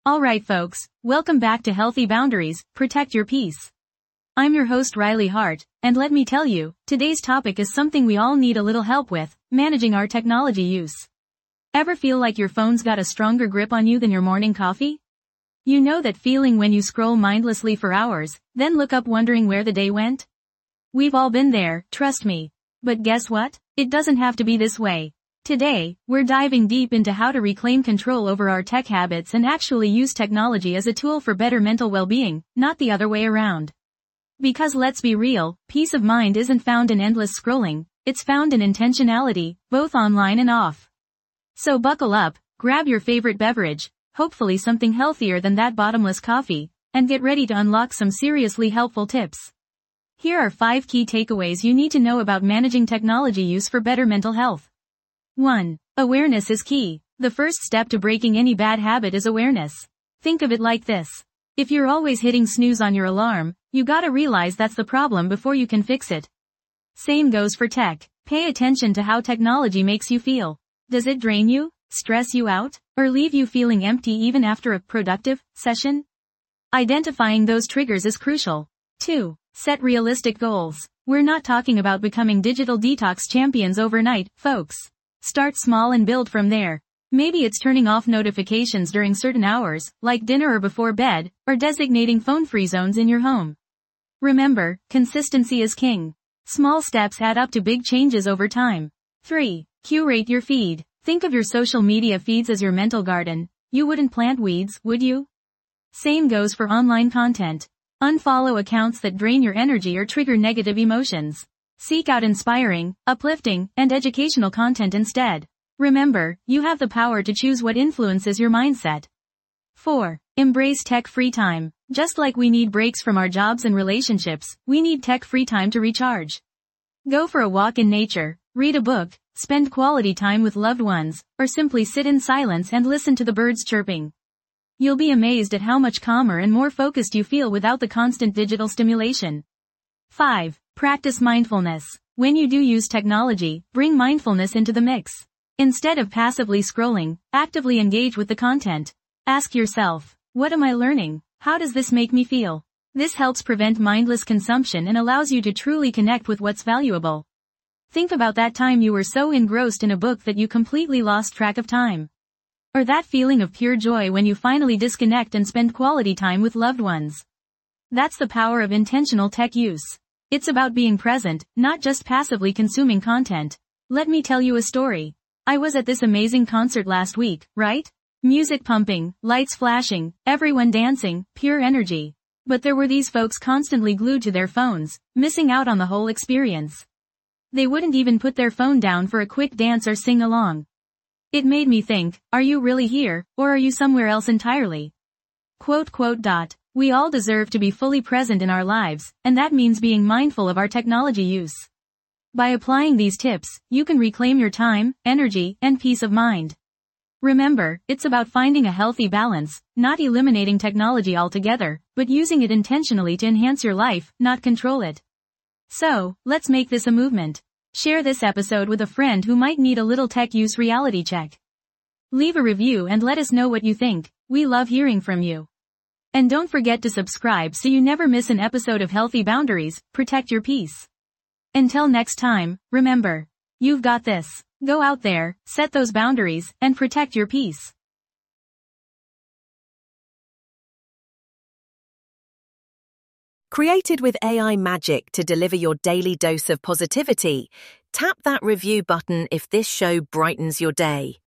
Alright folks, welcome back to Healthy Boundaries, Protect Your Peace. I'm your host Riley Hart, and let me tell you, today's topic is something we all need a little help with, managing our technology use. Ever feel like your phone's got a stronger grip on you than your morning coffee? You know that feeling when you scroll mindlessly for hours, then look up wondering where the day went? We've all been there, trust me. But guess what? It doesn't have to be this way. Today, we're diving deep into how to reclaim control over our tech habits and actually use technology as a tool for better mental well-being, not the other way around. Because let's be real, peace of mind isn't found in endless scrolling, it's found in intentionality, both online and off. So buckle up, grab your favorite beverage, hopefully something healthier than that bottomless coffee, and get ready to unlock some seriously helpful tips. Here are 5 key takeaways you need to know about managing technology use for better mental health. 1. Awareness is key. The first step to breaking any bad habit is awareness. Think of it like this. If you're always hitting snooze on your alarm, you gotta realize that's the problem before you can fix it. Same goes for tech. Pay attention to how technology makes you feel. Does it drain you, stress you out, or leave you feeling empty even after a productive session? Identifying those triggers is crucial. 2. Set realistic goals. We're not talking about becoming digital detox champions overnight, folks. Start small and build from there. Maybe it's turning off notifications during certain hours, like dinner or before bed, or designating phone-free zones in your home. Remember, consistency is king. Small steps add up to big changes over time. 3. Curate your feed. Think of your social media feeds as your mental garden. You wouldn't plant weeds, would you? Same goes for online content. Unfollow accounts that drain your energy or trigger negative emotions. Seek out inspiring, uplifting, and educational content instead. Remember, you have the power to choose what influences your mindset. 4. Embrace tech-free time. Just like we need breaks from our jobs and relationships, we need tech-free time to recharge. Go for a walk in nature, read a book, spend quality time with loved ones, or simply sit in silence and listen to the birds chirping. You'll be amazed at how much calmer and more focused you feel without the constant digital stimulation. 5. Practice mindfulness. When you do use technology, bring mindfulness into the mix. Instead of passively scrolling, actively engage with the content. Ask yourself, what am I learning? How does this make me feel? This helps prevent mindless consumption and allows you to truly connect with what's valuable. Think about that time you were so engrossed in a book that you completely lost track of time. Or that feeling of pure joy when you finally disconnect and spend quality time with loved ones. That's the power of intentional tech use. It's about being present, not just passively consuming content. Let me tell you a story. I was at this amazing concert last week, right? Music pumping, lights flashing, everyone dancing, pure energy. But there were these folks constantly glued to their phones, missing out on the whole experience. They wouldn't even put their phone down for a quick dance or sing along. It made me think, are you really here, or are you somewhere else entirely? We all deserve to be fully present in our lives, and that means being mindful of our technology use. By applying these tips, you can reclaim your time, energy, and peace of mind. Remember, it's about finding a healthy balance, not eliminating technology altogether, but using it intentionally to enhance your life, not control it. So, let's make this a movement. Share this episode with a friend who might need a little tech use reality check. Leave a review and let us know what you think. We love hearing from you. And don't forget to subscribe so you never miss an episode of Healthy Boundaries, Protect Your Peace. Until next time, remember, you've got this. Go out there, set those boundaries, and protect your peace. Created with AI magic to deliver your daily dose of positivity, tap that review button if this show brightens your day.